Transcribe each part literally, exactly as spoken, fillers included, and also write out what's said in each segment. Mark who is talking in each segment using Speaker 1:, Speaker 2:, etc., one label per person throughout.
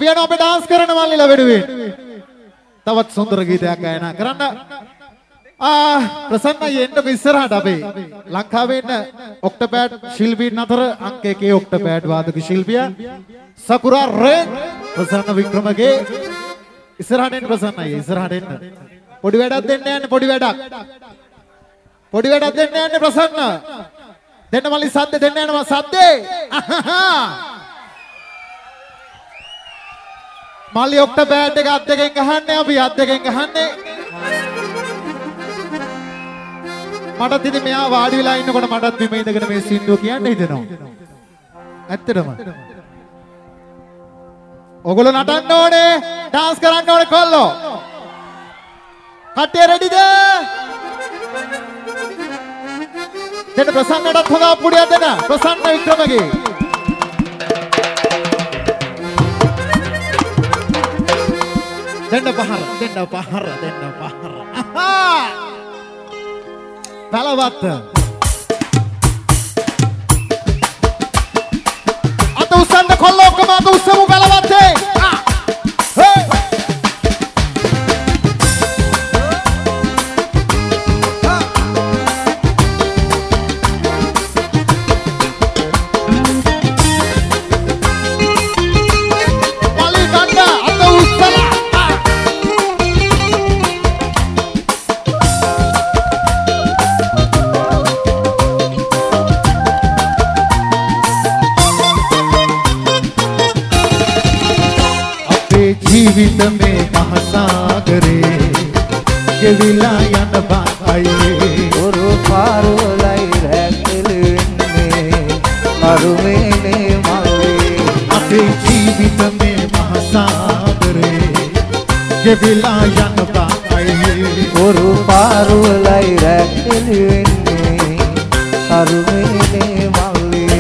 Speaker 1: අපි යනවා අපි ඩාන්ස් කරන මල්ලිලා වෙනුවෙන්. තවත් සුන්දර ගීතයක් ගායනා කරන්න. ආ ප්‍රසන්න යෙන්නක ඉස්සරහට අපේ ලංකාවේ ඉන්න ඔක්ටෝපෑඩ් ශිල්පීන් අතර අංක එකේ ඔක්ටෝපෑඩ් වාදක ශිල්පියා සකුරා රේ ප්‍රසන්න වික්‍රමගේ ඉස්සරහට එන්න ප්‍රසන්න අයියේ ඉස්සරහට එන්න. පොඩි වැඩක් දෙන්න යන්නේ පොඩි වැඩක්. පොඩි වැඩක් දෙන්න යන්නේ ප්‍රසන්න. දෙන්න මල්ලි සද්ද දෙන්න යනවා සද්දේ. මල්ලි ඔක්ටෝපෑඩ් එක අත් දෙකෙන් ගහන්නේ අපි අත් දෙකෙන් ගහන්නේ. මටත් ඉතින් මෙයා වාඩි වෙලා ඉන්නකොට මටත් බිම ඉඳගෙන මේ සින්දුව කියන්න හිතෙනවා. ඇත්තටම. ඔගොල්ලෝ නටන්න ඕනේ, ඩාන්ස් කරන්න ඕනේ කොල්ලෝ. කට්ටිය රෙඩිද? දෙන්න ප්‍රසන්නටත් හොඳ අප්පුඩියක් දෙන්න. ප්‍රසන්න වික්‍රමගේ. දෙන්න පහර, දෙන්න පහර, දෙන්න පහර. අහා! බලවත් අත උස්සන්න කොල්ලෝ ඔක්කොම අත උස්සමු බලවත්තේ හේ මල්ලි කණ්ඩ අත උස්සලා जीवित में महासागरे ගෙවිලා යන බායි
Speaker 2: ඔර පාරවලයි රැකෙලෙන්නේ අරුමේනේ මල්ලේ
Speaker 1: අපේ ජීවිත මේ මහසාගරේ ගෙවිලා යන බායි
Speaker 2: ඔර පාරවලයි රැකෙලෙන්නේ අරුමේනේ මල්ලේ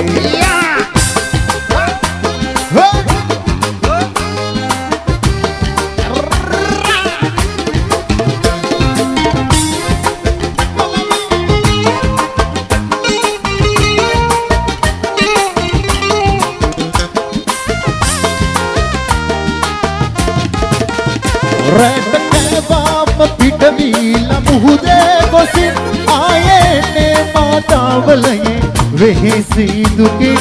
Speaker 1: රැට කැවාම පිටවීලා මුහුදේ ගොසින් ආයේනේ මාතාවලයේ වෙහෙසි දුකින්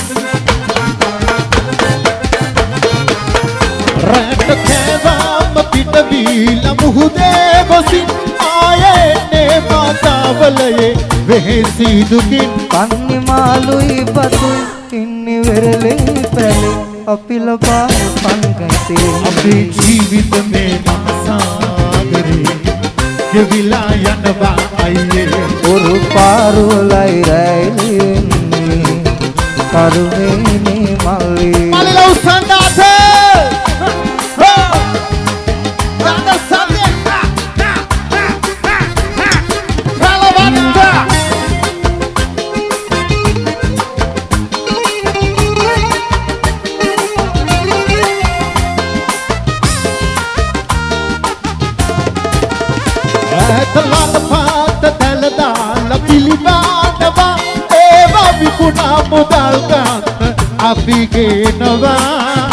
Speaker 1: රැට කැවාම පිටවීලා මුහුදේ ගොසින් ආයේනේ මාතාවලයේ වෙහෙසි දුකින්
Speaker 2: පන්නි මාළුයි බතුයි ඉන්නේ වෙරළේ පැලේ අපි ලබා පන්ගතේ
Speaker 1: අපේ ජීවිත මේ මහසාගරේ ගෙවිලා යනවා අයියේ
Speaker 2: ඔරු පාරුවලයි රැයිලෙන්නේ කරුණේනේ මල්ලේ
Speaker 1: මල්ලිලා උස්සන්න අතේ දාන සද්දේ රලවන්දා තලන පාත තලදාන පිළිබානවා ඒවා විකුණා මුදල් ගන්න අපි ගේනවා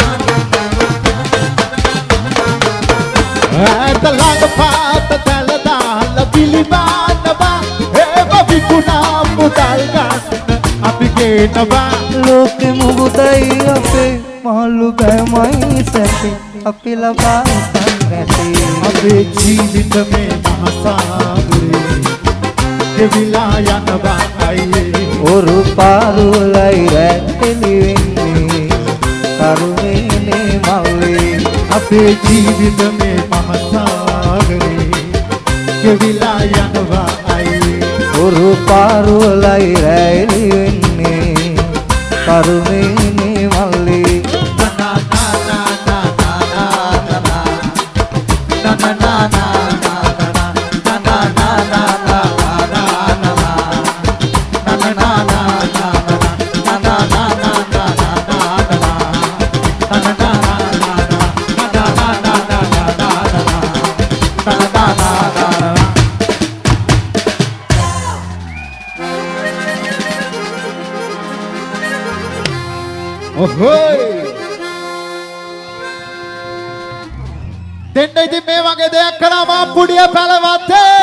Speaker 1: තලන පාත තලදාන පිළිබානවා ඒවා විකුණා මුදල් ගන්න අපි ගේනවා
Speaker 2: ලෝකෙ මුහුදයි අපේ මහලු බෑමයි සැපේ අපි ලබා පන්ගතේ
Speaker 1: අපේ ජීවිත මේ මහසාගරේ ගෙවිලා යනවා අයියේ
Speaker 2: ඔරු පාරුවලයි රැකෙලෙන්නේ කරුණේනේ මල්ලේ
Speaker 1: අපේ ජීවිත මේ මහසාගරේ ගෙවිලා යනවා අයියේ
Speaker 2: ඔරු පාරුවලයි රැකෙලෙන්නේ කරුණේනේ මල්ලේ
Speaker 1: දෙන්න ඉතින් මේ වගේ දෙයක් කළා මම පුඩිය පැලවත්තේ